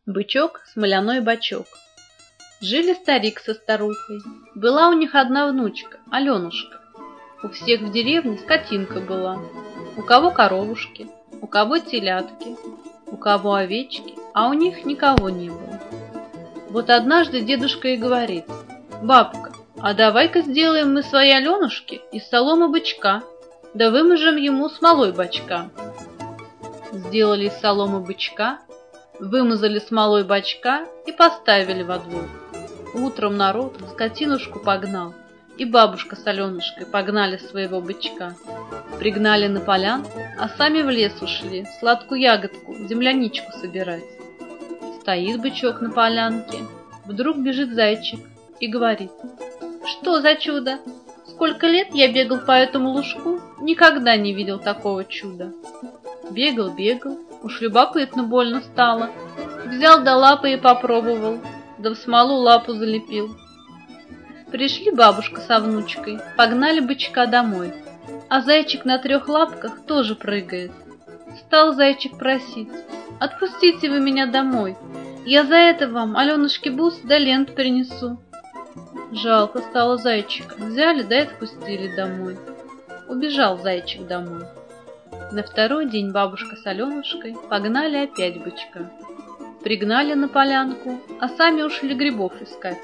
Бычок, смоляной бачок. Жили старик со старухой. Была у них одна внучка, Аленушка. У всех в деревне скотинка была. У кого коровушки, у кого телятки, у кого овечки, а у них никого не было. Вот однажды дедушка и говорит: «Бабка, а давай-ка сделаем мы своей Аленушке из соломы бычка, да выможем ему смолой бачка». Сделали из соломы бычка, вымазали смолой бачка и поставили во двор. Утром народ скотинушку погнал, и бабушка с Аленушкой погнали своего бычка. Пригнали на полянку, а сами в лес ушли сладкую ягодку, земляничку собирать. Стоит бычок на полянке, вдруг бежит зайчик и говорит: «Что за чудо? Сколько лет я бегал по этому лужку, никогда не видел такого чуда». Бегал, уж любопытно больно стало. Взял до лапы и попробовал, да в смолу лапу залепил. Пришли бабушка со внучкой, погнали бычка домой, а зайчик на 3 лапках тоже прыгает. Стал зайчик просить: «Отпустите вы меня домой, я за это вам, Аленушке, бус да лент принесу». Жалко стало зайчика, взяли да и отпустили домой. Убежал зайчик домой. На 2-й день бабушка с Аленушкой погнали опять бычка. Пригнали на полянку, а сами ушли грибов искать.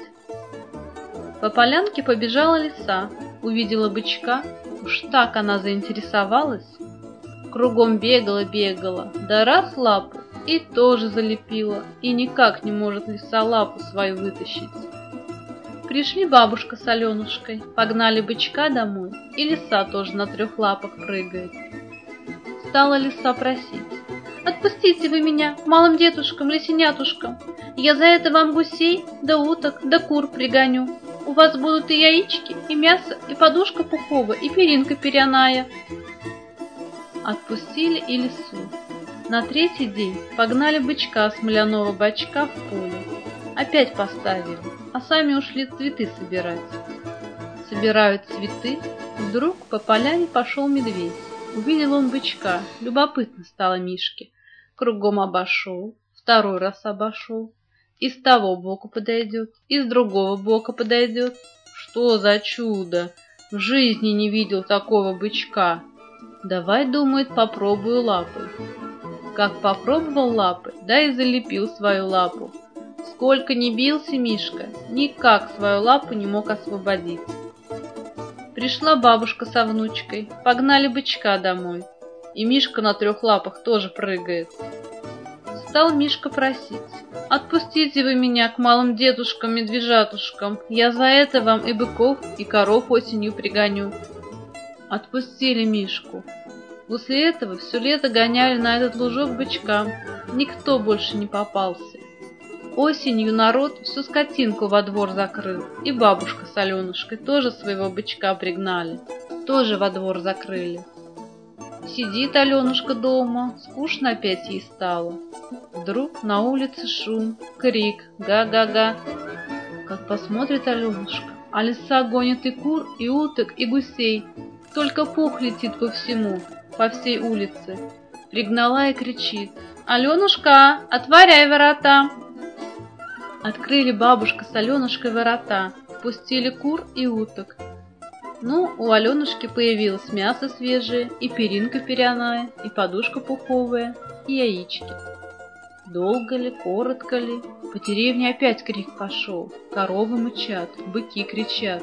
По полянке побежала лиса, увидела бычка, уж так она заинтересовалась. Кругом бегала, да раз лапу и тоже залепила, и никак не может лиса лапу свою вытащить. Пришли бабушка с Аленушкой, погнали бычка домой, и лиса тоже на 3 лапах прыгает. Стала лиса просить: «Отпустите вы меня, малым детушкам, лисенятушкам, я за это вам гусей, да уток, да кур пригоню. У вас будут и яички, и мясо, и подушка пуховая, и перинка перяная». Отпустили и лису. На 3-й день погнали бычка смоляного бачка в поле. Опять поставили, а сами ушли цветы собирать. Собирают цветы, вдруг по поляне пошел медведь. Увидел он бычка, любопытно стало Мишке. Кругом обошел, 2-й раз обошел. И с того боку подойдет, и с другого бока подойдет. Что за чудо! В жизни не видел такого бычка. Давай, думает, попробую лапой. Как попробовал лапой, да и залепил свою лапу. Сколько ни бился Мишка, никак свою лапу не мог освободить. Пришла бабушка со внучкой, погнали бычка домой, и Мишка на 3 лапах тоже прыгает. Стал Мишка просить: «Отпустите вы меня к малым дедушкам-медвежатушкам, я за это вам и быков, и коров осенью пригоню». Отпустили Мишку. После этого все лето гоняли на этот лужок бычка, никто больше не попался. Осенью народ всю скотинку во двор закрыл, и бабушка с Аленушкой тоже своего бычка пригнали, тоже во двор закрыли. Сидит Аленушка дома, скучно опять ей стало. Вдруг на улице шум, крик, га-га-га. Как посмотрит Аленушка, а лиса гонит и кур, и уток, и гусей, только пух летит по всему, по всей улице. Пригнала и кричит: «Аленушка, отворяй ворота!» Открыли бабушка с Аленушкой ворота, впустили кур и уток. Ну, у Аленушки появилось мясо свежее, и перинка перяная, и подушка пуховая, и яички. Долго ли, коротко ли, по деревне опять крик пошел, коровы мычат, быки кричат.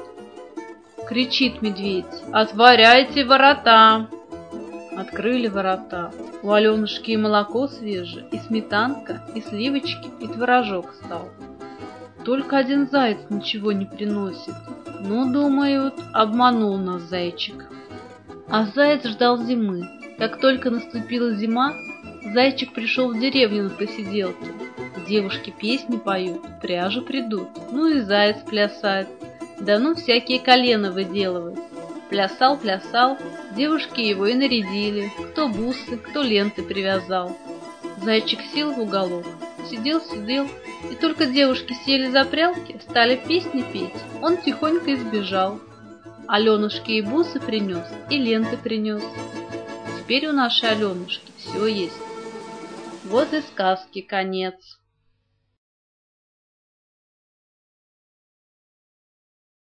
Кричит медведь: «Отворяйте ворота!» Открыли ворота. У Аленушки и молоко свежее, и сметанка, и сливочки, и творожок стал. Только один заяц ничего не приносит. Ну, думают, обманул нас зайчик. А заяц ждал зимы. Как только наступила зима, зайчик пришел в деревню на посиделки. Девушки песни поют, пряжу придут, ну и заяц плясает. Да ну всякие колена выделывает. Плясал, девушки его и нарядили, кто бусы, кто ленты привязал. Зайчик сел в уголок, сидел, и только девушки сели за прялки, стали песни петь, он тихонько избежал. Аленушке и бусы принес, и ленты принес. Теперь у нашей Аленушки все есть. Вот и сказки конец.